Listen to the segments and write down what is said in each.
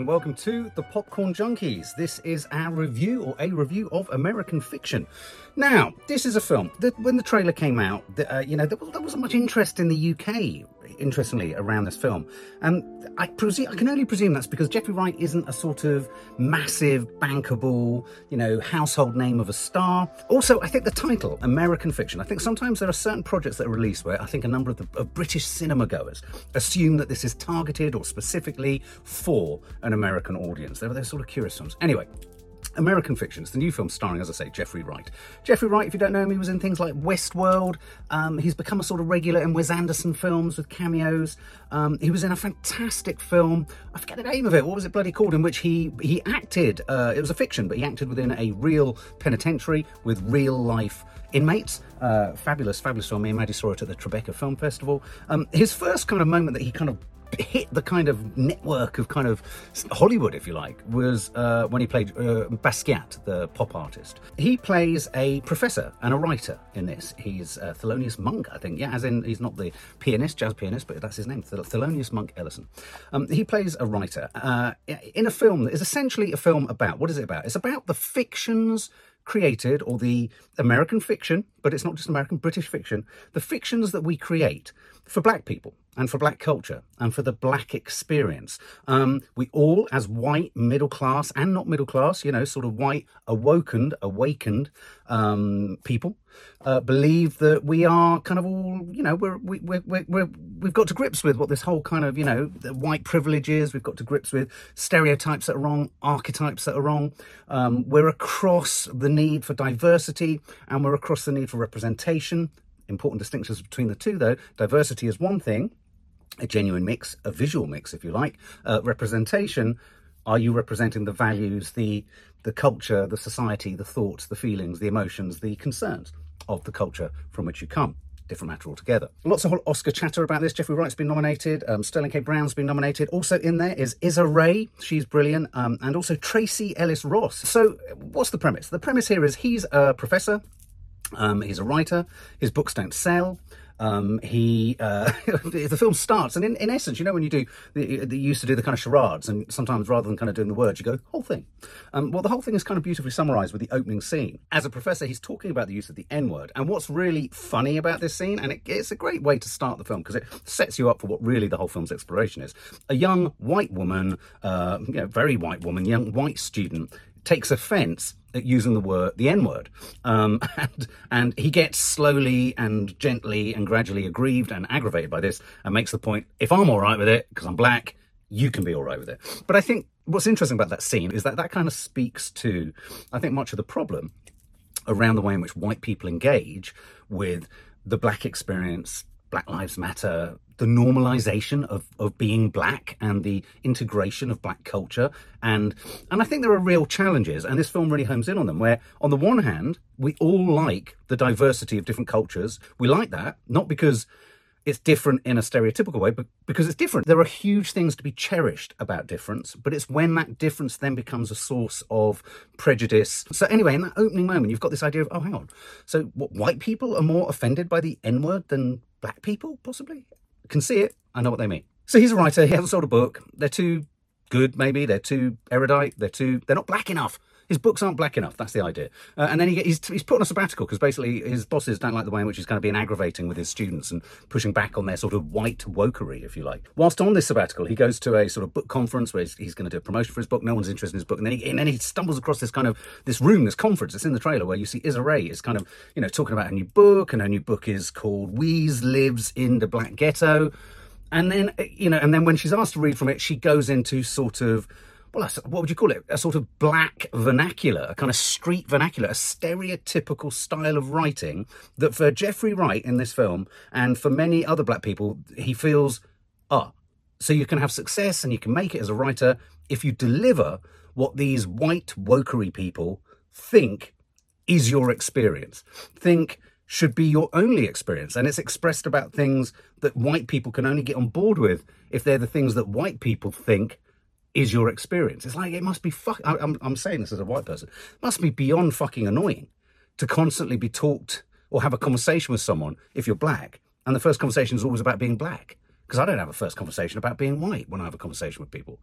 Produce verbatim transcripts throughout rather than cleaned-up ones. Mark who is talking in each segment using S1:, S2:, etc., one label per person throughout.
S1: welcome to the Popcorn Junkies. This is our review, or a review of American Fiction. Now, this is a film that when the trailer came out, the, uh, you know, there, there wasn't much interest in the U K, interestingly, around this film. And I, presume, I can only presume that's because Jeffrey Wright isn't a sort of massive, bankable, you know, household name of a star. Also, I think the title, American Fiction, I think sometimes there are certain projects that are released where I think a number of, the, of British cinema goers assume that this is targeted or specifically for an American audience. They're, they're sort of curious films. Anyway, American Fiction is the new film starring, as I say, Jeffrey Wright. Jeffrey Wright, if you don't know him, he was in things like Westworld. Um, he's become a sort of regular in Wes Anderson films with cameos. Um, he was in a fantastic film, I forget the name of it, what was it bloody called, in which he, he acted, uh, it was a fiction, but he acted within a real penitentiary with real life inmates. Uh, fabulous, fabulous film. Me and Maddie saw it at the Tribeca Film Festival. Um, his first kind of moment that he kind of hit the kind of network of kind of Hollywood, if you like, was uh, when he played uh, Basquiat, the pop artist. He plays a professor and a writer in this. He's uh, Thelonious Monk, I think. Yeah, as in, he's not the pianist, jazz pianist, but that's his name, Thel Thelonious Monk Ellison. Um, he plays a writer uh, in a film that is essentially a film about, what is it about? It's about the fictions created, or the American fiction, but it's not just American, British fiction, the fictions that we create for black people and for black culture and for the black experience. Um, we all, as white, middle class and not middle class, you know, sort of white, awokened, awakened um, people, uh, believe that we are kind of all, you know, we're, we, we're, we're, we're, we've got to grips with what this whole kind of, you know, the white privilege is. We've got to grips with stereotypes that are wrong, archetypes that are wrong. Um, we're across the need for diversity and we're across the need for representation. Important distinctions between the two, though. Diversity is one thing, a genuine mix, a visual mix, if you like. Uh, representation, are you representing the values, the the culture, the society, the thoughts, the feelings, the emotions, the concerns of the culture from which you come? Different matter altogether. Lots of Oscar chatter about this. Jeffrey Wright's been nominated. Um, Sterling K. Brown's been nominated. Also in there is Issa Rae. She's brilliant. Um, and also Tracy Ellis Ross. So what's the premise? The premise here is he's a professor. Um, he's a writer. His books don't sell. Um, he uh, the film starts, and in, in essence, you know, when you do, you used to do the kind of charades, and sometimes rather than kind of doing the words, you go whole thing. Um, well, the whole thing is kind of beautifully summarised with the opening scene. As a professor, he's talking about the use of the N-word, and what's really funny about this scene, and it, it's a great way to start the film because it sets you up for what really the whole film's exploration is. A young white woman, uh, you know, very white woman, young white student, takes offence at using the word, the N-word. Um, and, and he gets slowly and gently and gradually aggrieved and aggravated by this and makes the point, if I'm all right with it, because I'm black, you can be all right with it. But I think what's interesting about that scene is that that kind of speaks to, I think, much of the problem around the way in which white people engage with the black experience, Black Lives Matter, the normalization of, of being black and the integration of black culture. And and I think there are real challenges, and this film really homes in on them, where on the one hand, we all like the diversity of different cultures. We like that, not because it's different in a stereotypical way, but because it's different. There are huge things to be cherished about difference, but it's when that difference then becomes a source of prejudice. So anyway, in that opening moment, you've got this idea of, oh, hang on. So what, white people are more offended by the N-word than black people, possibly? Can see it. I know what they mean. So he's a writer. He hasn't sold a book. They're too good, maybe. They're too erudite. They're too. They're not black enough. His books aren't black enough. That's the idea. Uh, and then he, he's he's put on a sabbatical because basically his bosses don't like the way in which he's kind of being aggravating with his students and pushing back on their sort of white wokery, if you like. Whilst on this sabbatical, he goes to a sort of book conference where he's, he's going to do a promotion for his book. No one's interested in his book, and then he and then he stumbles across this kind of this room, this conference. It's in the trailer where you see Issa Rae is kind of, you know, talking about a new book, and her new book is called Weeze Lives in the Black Ghetto. And then, you know, and then when she's asked to read from it, she goes into sort of, well, what would you call it? A sort of black vernacular, a kind of street vernacular, a stereotypical style of writing that for Jeffrey Wright in this film and for many other black people, he feels, ah, so you can have success and you can make it as a writer if you deliver what these white wokery people think is your experience, think should be your only experience. And it's expressed about things that white people can only get on board with if they're the things that white people think is your experience. It's like, it must be fuck. I, I'm, I'm saying this as a white person. It must be beyond fucking annoying to constantly be talked or have a conversation with someone if you're black. And the first conversation is always about being black. Because I don't have a first conversation about being white when I have a conversation with people.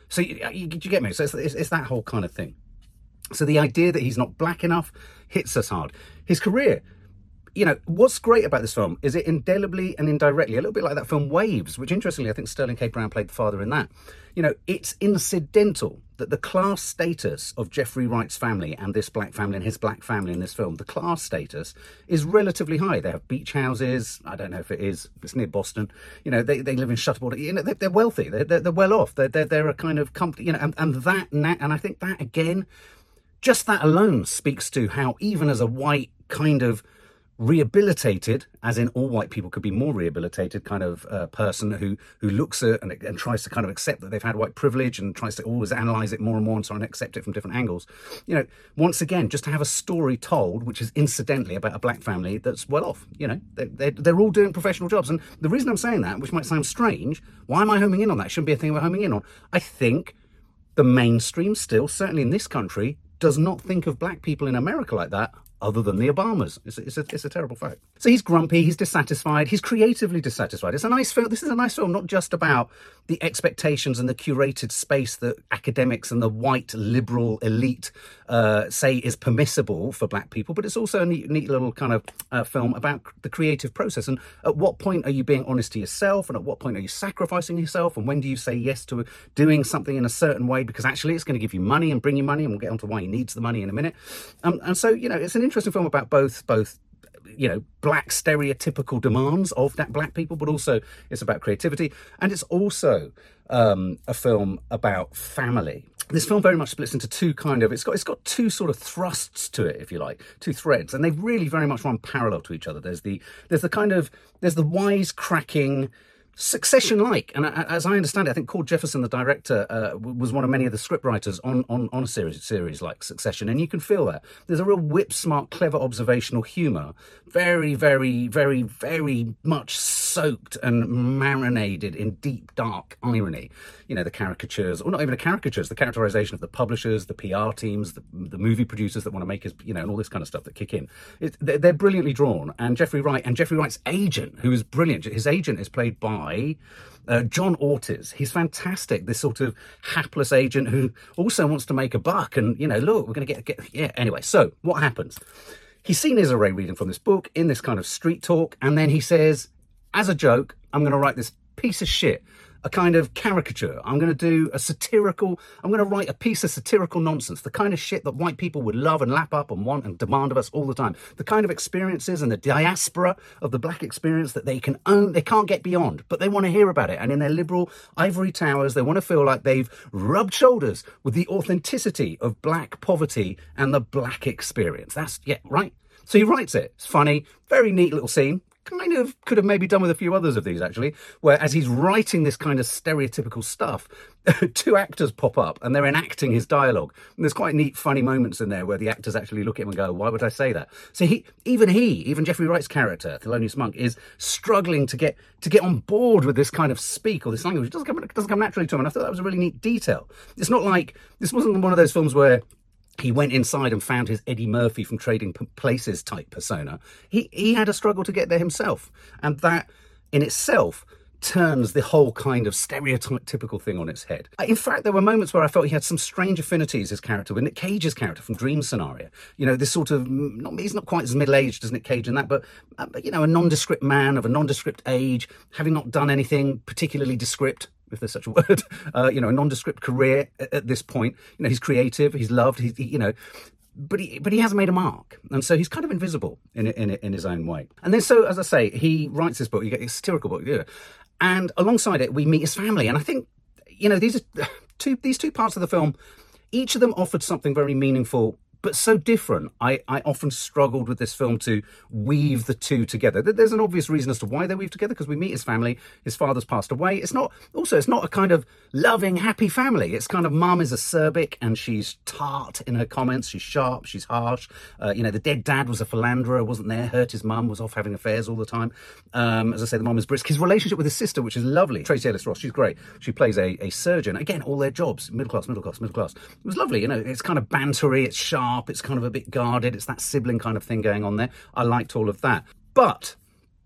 S1: So you, you, you get me? So it's, it's, it's that whole kind of thing. So the idea that he's not black enough hits us hard. His career, you know, what's great about this film is it indelibly and indirectly, a little bit like that film Waves, which interestingly, I think Sterling K. Brown played the father in that. You know, it's incidental that the class status of Jeffrey Wright's family and this black family and his black family in this film, the class status is relatively high. They have beach houses. I don't know if it is. It's near Boston. You know, they, they live in Shuttlewater. You know, they're, they're wealthy. They're, they're, they're well off. They're, they're, they're a kind of company, you know, and, and that, and I think that again, just that alone speaks to how even as a white kind of rehabilitated, as in all white people could be more rehabilitated kind of uh, person who who looks at and, and tries to kind of accept that they've had white privilege and tries to always analyze it more and more and try and accept it from different angles. You know, once again, just to have a story told, which is incidentally about a black family that's well off. You know, they, they're, they're all doing professional jobs. And the reason I'm saying that, which might sound strange, why am I homing in on that? It shouldn't be a thing we're homing in on. I think the mainstream still, certainly in this country, does not think of black people in America like that, other than the Obamas. It's a, it's, a, it's a terrible fact. So he's grumpy, he's dissatisfied, he's creatively dissatisfied. It's a nice film. This is a nice film, not just about the expectations and the curated space that academics and the white liberal elite uh, say is permissible for black people, but it's also a neat, neat little kind of uh, film about the creative process. And at what point are you being honest to yourself? And at what point are you sacrificing yourself? And when do you say yes to doing something in a certain way because actually it's going to give you money and bring you money? And we'll get onto why he needs the money in a minute. Um, and so, you know, it's an interesting film about both both you know black stereotypical demands of that black people, but also it's about creativity, and it's also um a film about family. This film very much splits into two kind of it's got it's got two sort of thrusts to it, if you like, two threads, and they really very much run parallel to each other. There's the there's the kind of there's the wisecracking Succession-like, and as I understand it, I think Cord Jefferson, the director, uh, was one of many of the scriptwriters on, on, on a series, series like Succession, and you can feel that. There's a real whip-smart, clever observational humour, very, very, very, very much soaked and marinated in deep, dark irony. You know, the caricatures, or not even the caricatures, the characterisation of the publishers, the P R teams, the, the movie producers that want to make us, you know, and all this kind of stuff that kick in. It, they're, they're brilliantly drawn, and Jeffrey Wright, and Jeffrey Wright's agent, who is brilliant, his agent is played by Uh, John Ortiz. He's fantastic. This sort of hapless agent who also wants to make a buck. And, you know, look, we're going to get, get... Yeah, anyway, so what happens? He's seen Issa Rae reading from this book in this kind of street talk. And then he says, as a joke, I'm going to write this piece of shit, a kind of caricature. I'm going to do a satirical... I'm going to write a piece of satirical nonsense, the kind of shit that white people would love and lap up and want and demand of us all the time. The kind of experiences and the diaspora of the black experience that they can own, they can't get beyond, but they want to hear about it. And in their liberal ivory towers, they want to feel like they've rubbed shoulders with the authenticity of black poverty and the black experience. That's, yeah, right? So he writes it. It's funny, very neat little scene. Kind of could have maybe done with a few others of these, actually, where as he's writing this kind of stereotypical stuff, two actors pop up and they're enacting his dialogue. And there's quite neat, funny moments in there where the actors actually look at him and go, why would I say that? So he, even he, even Jeffrey Wright's character, Thelonious Monk, is struggling to get to get on board with this kind of speak or this language. It doesn't come, it doesn't come naturally to him. And I thought that was a really neat detail. It's not like, this wasn't one of those films where he went inside and found his Eddie Murphy from Trading Places type persona. He he had a struggle to get there himself. And that in itself turns the whole kind of stereotypical thing on its head. In fact, there were moments where I felt he had some strange affinities, his character, with Nick Cage's character from Dream Scenario. You know, this sort of, not, he's not quite as middle-aged as Nick Cage in that, but, uh, you know, a nondescript man of a nondescript age, having not done anything particularly descript, if there's such a word, uh, you know, a nondescript career at, at this point. You know, he's creative, he's loved, he's, he, you know, but he, but he hasn't made a mark. And so he's kind of invisible in, in, in his own way. And then, so, as I say, he writes this book, you get a satirical book, yeah. And alongside it, we meet his family. And I think, you know, these are two, these two parts of the film, each of them offered something very meaningful, but so different. I, I often struggled with this film to weave the two together. There's an obvious reason as to why they weave together, because we meet his family. His father's passed away. It's not, also, it's not a kind of loving, happy family. It's kind of, mum is acerbic and she's tart in her comments. She's sharp, she's harsh. Uh, you know, the dead dad was a philanderer, wasn't there, hurt his mum, was off having affairs all the time. Um, as I say, the mum is brisk. His relationship with his sister, which is lovely. Tracee Ellis Ross, she's great. She plays a, a surgeon. Again, all their jobs, middle class, middle class, middle class. It was lovely, you know, it's kind of bantery, it's sharp. It's kind of a bit guarded. It's that sibling kind of thing going on there. I liked all of that. But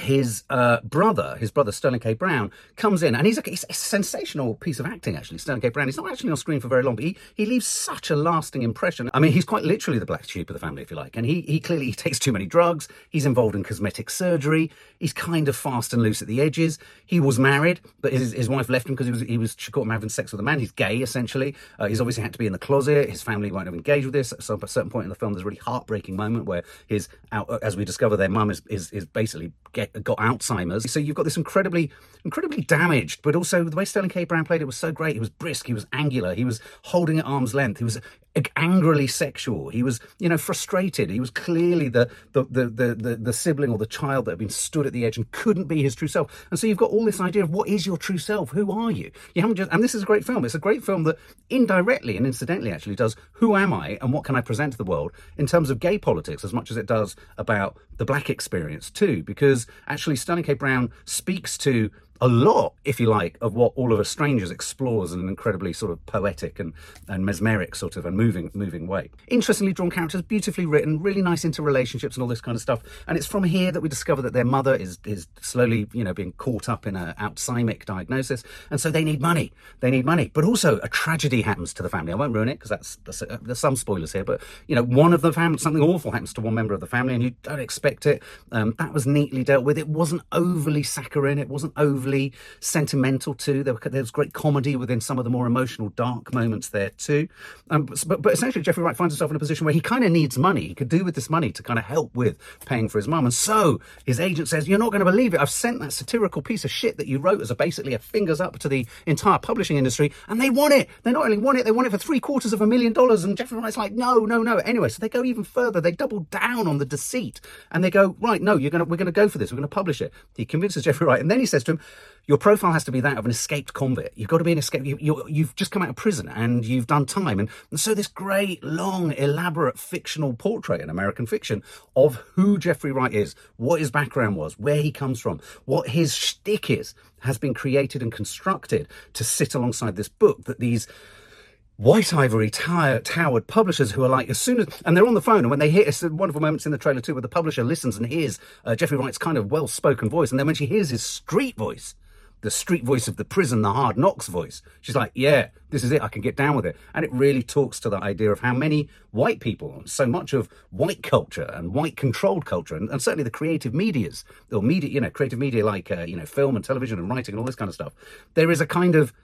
S1: his uh, brother, his brother Sterling K. Brown, comes in, and he's a, he's a sensational piece of acting, actually. Sterling K. Brown, he's not actually on screen for very long, but he, he leaves such a lasting impression. I mean, he's quite literally the black sheep of the family, if you like, and he, he clearly he takes too many drugs, he's involved in cosmetic surgery, he's kind of fast and loose at the edges. He was married, but his, his wife left him because he was, he was, she caught him having sex with a man. He's gay, essentially. Uh, he's obviously had to be in the closet. His family won't have engaged with this. So at a certain point in the film, there's a really heartbreaking moment where his, as we discover, their mum is, is, is basically get, got Alzheimer's. So you've got this incredibly, incredibly damaged, but also the way Sterling K. Brown played it was so great. He was brisk, he was angular, he was holding at arm's length, he was angrily sexual, he was, you know, frustrated. He was clearly the the, the the the the sibling or the child that had been stood at the edge and couldn't be his true self. And so you've got all this idea of what is your true self? Who are you? You haven't just, and this is a great film. It's a great film that indirectly and incidentally actually does who am I and what can I present to the world in terms of gay politics as much as it does about the black experience too, because actually Sterling K. Brown speaks to a lot, if you like, of what All of Us Strangers explores in an incredibly sort of poetic and, and mesmeric sort of and moving moving way. Interestingly drawn characters, beautifully written, really nice interrelationships and all this kind of stuff. And it's from here that we discover that their mother is is slowly, you know, being caught up in an Alzheimer's diagnosis. And so they need money. They need money. But also a tragedy happens to the family. I won't ruin it because that's, that's uh, there's some spoilers here. But, you know, one of the family, something awful happens to one member of the family and you don't expect it. Um, that was neatly dealt with. It wasn't overly saccharine. It wasn't overly sentimental too. There, there was great comedy within some of the more emotional, dark moments there too. Um, but, but essentially, Jeffrey Wright finds himself in a position where he kind of needs money. He could do with this money to kind of help with paying for his mum. And so his agent says, "You're not going to believe it. I've sent that satirical piece of shit that you wrote as a basically a fingers up to the entire publishing industry, and they want it. They not only want it, they want it for three quarters of a million dollars." And Jeffrey Wright's like, "No, no, no." Anyway, so they go even further. They double down on the deceit, and they go, "Right, no, you're gonna, we're going to go for this. We're going to publish it." He convinces Jeffrey Wright, and then he says to him, "Your profile has to be that of an escaped convict. You've got to be an escape. You, you, you've just come out of prison and you've done time." And, and so this great, long, elaborate fictional portrait in American fiction of who Jeffrey Wright is, what his background was, where he comes from, what his shtick is, has been created and constructed to sit alongside this book that these white ivory tower, towered publishers who are like, as soon as, and they're on the phone, and when they hear, it's wonderful moments in the trailer too, where the publisher listens and hears uh, Jeffrey Wright's kind of well-spoken voice, and then when she hears his street voice, the street voice of the prison, the hard knocks voice, she's like, yeah, this is it, I can get down with it. And it really talks to the idea of how many white people, so much of white culture and white controlled culture, and, and certainly the creative medias, or media, you know, creative media like, uh, you know, film and television and writing and all this kind of stuff, there is a kind of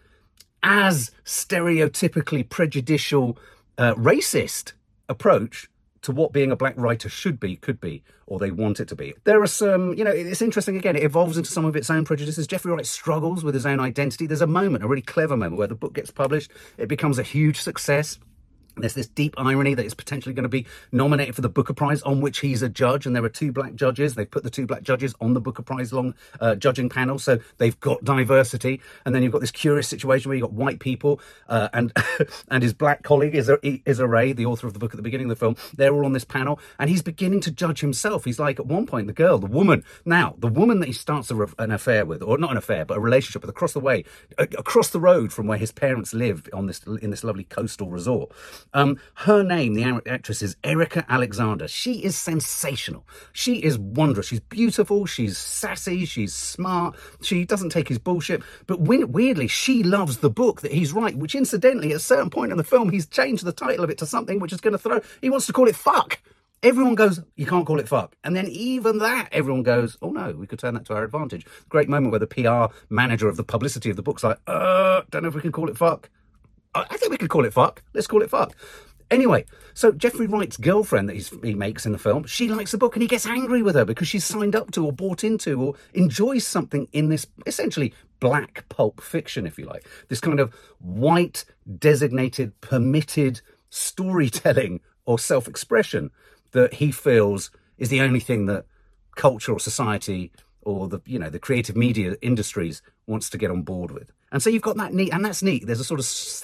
S1: as stereotypically prejudicial, uh, racist approach to what being a black writer should be, could be, or they want it to be. There are some, you know, it's interesting, again, it evolves into some of its own prejudices. Jeffrey Wright struggles with his own identity. There's a moment, a really clever moment, where the book gets published, it becomes a huge success. There's this deep irony that it's potentially going to be nominated for the Booker Prize, on which he's a judge, and there are two black judges. They've put the two black judges on the Booker Prize long uh, judging panel, so they've got diversity. And then you've got this curious situation where you've got white people uh, and and his black colleague, Issa Rae, the author of the book at the beginning of the film. They're all on this panel, and he's beginning to judge himself. He's like, at one point, the girl, the woman, now, the woman that he starts a, an affair with, or not an affair, but a relationship with across the way, across the road from where his parents live on this in this lovely coastal resort. Um, her name, the actress, is Erika Alexander. She is sensational. She is wondrous. She's beautiful. She's sassy. She's smart. She doesn't take his bullshit. But weirdly, she loves the book that he's writing, which incidentally, at a certain point in the film, he's changed the title of it to something which is going to throw... He wants to call it Fuck. Everyone goes, you can't call it fuck. And then even that, everyone goes, oh no, we could turn that to our advantage. Great moment where the P R manager of the publicity of the book's like, uh, don't know if we can call it fuck. I think we could call it fuck. Let's call it fuck. Anyway, so Jeffrey Wright's girlfriend that he's, he makes in the film, she likes the book and he gets angry with her because she's signed up to or bought into or enjoys something in this essentially black pulp fiction, if you like. This kind of white, designated, permitted storytelling or self-expression that he feels is the only thing that culture or society or the, you know, the creative media industries wants to get on board with. And so you've got that neat, and that's neat. There's a sort of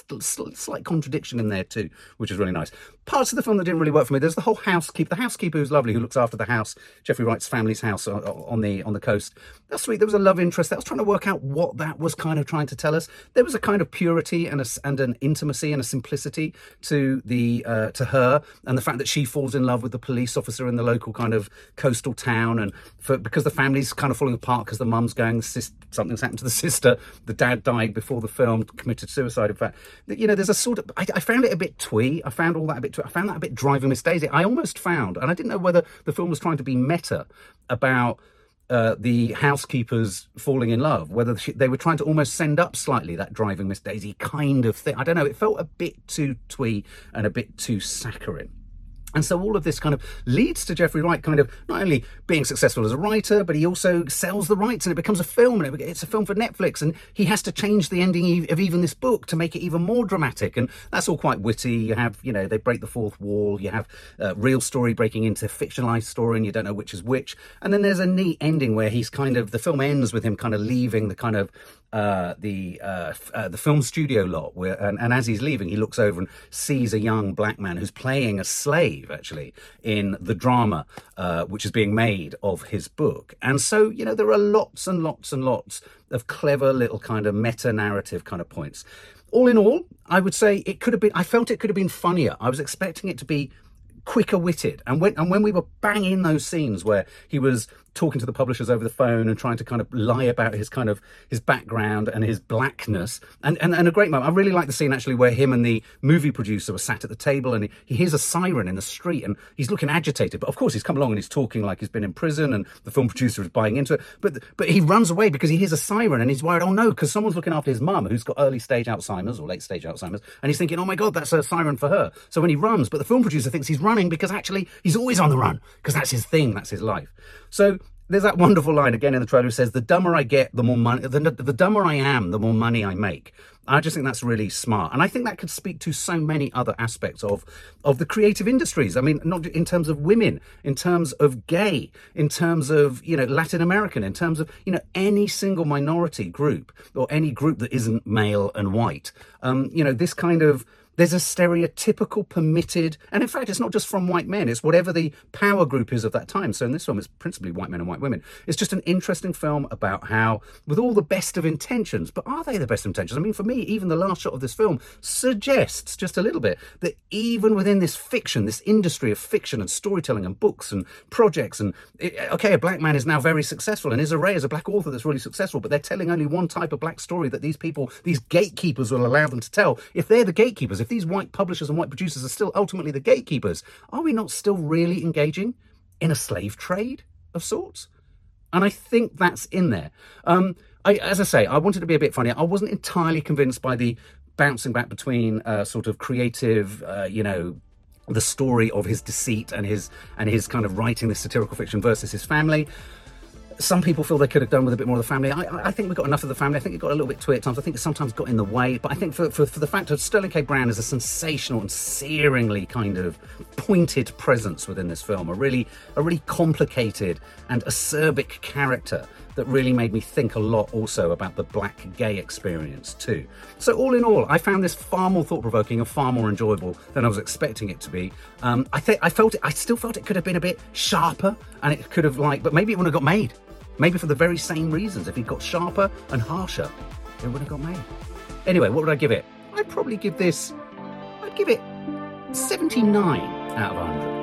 S1: slight contradiction in there too, which is really nice. Parts of the film that didn't really work for me. There's the whole housekeeper, the housekeeper who's lovely, who looks after the house, Jeffrey Wright's family's house on the on the coast. That's sweet. There was a love interest. I was trying to work out what that was kind of trying to tell us. There was a kind of purity and a, and an intimacy and a simplicity to the uh, to her, and the fact that she falls in love with the police officer in the local kind of coastal town, and for, because the family's kind of falling apart because the mum's going, the sis, something's happened to the sister, the dad died before the film, committed suicide. In fact, you know, there's a sort of, I, I found it a bit twee. I found all that a bit twee. I found that a bit Driving Miss Daisy. I almost found, and I didn't know whether the film was trying to be meta about uh, the housekeepers falling in love, whether she, they were trying to almost send up slightly that Driving Miss Daisy kind of thing. I don't know. It felt a bit too twee and a bit too saccharine. And so all of this kind of leads to Jeffrey Wright kind of not only being successful as a writer, but he also sells the rights and it becomes a film, and it's a film for Netflix, and he has to change the ending of even this book to make it even more dramatic. And that's all quite witty. You have, you know, they break the fourth wall. You have a real story breaking into fictionalized story, and you don't know which is which. And then there's a neat ending where he's kind of, the film ends with him kind of leaving the kind of Uh, the uh, uh, the film studio lot, where, and, and as he's leaving, he looks over and sees a young black man who's playing a slave, actually, in the drama uh, which is being made of his book. And so, you know, there are lots and lots and lots of clever little kind of meta-narrative kind of points. All in all, I would say it could have been, I felt it could have been funnier. I was expecting it to be quicker witted, and when and when we were banging those scenes where he was talking to the publishers over the phone and trying to kind of lie about his kind of his background and his blackness, and and, and a great moment. I really like the scene actually where him and the movie producer were sat at the table, and he, he hears a siren in the street, and he's looking agitated, but of course he's come along and he's talking like he's been in prison, and the film producer is buying into it, but but he runs away because he hears a siren, and he's worried, oh no, because someone's looking after his mum who's got early stage Alzheimer's or late stage Alzheimer's, and he's thinking, oh my god, that's a siren for her. So when he runs, but the film producer thinks he's running because actually he's always on the run, because that's his thing, that's his life. So there's that wonderful line again in the trailer who says, the dumber I get, the more money, the, the dumber I am, the more money I make. I just think that's really smart. And I think that could speak to so many other aspects of, of the creative industries. I mean, not in terms of women, in terms of gay, in terms of, you know, Latin American, in terms of, you know, any single minority group or any group that isn't male and white. Um, you know, this kind of, there's a stereotypical permitted, and in fact, it's not just from white men, it's whatever the power group is of that time. So in this film, it's principally white men and white women. It's just an interesting film about how, with all the best of intentions, but are they the best of intentions? I mean, for me, even the last shot of this film suggests just a little bit that even within this fiction, this industry of fiction and storytelling and books and projects, and it, okay, a black man is now very successful, and Issa Rae is a black author that's really successful, but they're telling only one type of black story that these people, these gatekeepers will allow them to tell. If they're the gatekeepers, if these white publishers and white producers are still ultimately the gatekeepers, are we not still really engaging in a slave trade of sorts? And I think that's in there. Um, I, as I say, I wanted to be a bit funny. I wasn't entirely convinced by the bouncing back between uh, sort of creative, uh, you know, the story of his deceit and his and his kind of writing this satirical fiction versus his family. Some people feel they could have done with a bit more of the family. I, I think we got enough of the family. I think it got a little bit twee at times. I think it sometimes got in the way. But I think for, for, for the fact that Sterling K. Brown is a sensational and searingly kind of pointed presence within this film, a really, a really complicated and acerbic character that really made me think a lot also about the black gay experience too. So all in all, I found this far more thought-provoking and far more enjoyable than I was expecting it to be. Um, I think I felt it, I still felt it could have been a bit sharper, and it could have like, but maybe it wouldn't have got made. Maybe for the very same reasons. If it got sharper and harsher, it would have got made. Anyway, what would I give it? I'd probably give this, I'd give it seventy-nine out of one hundred.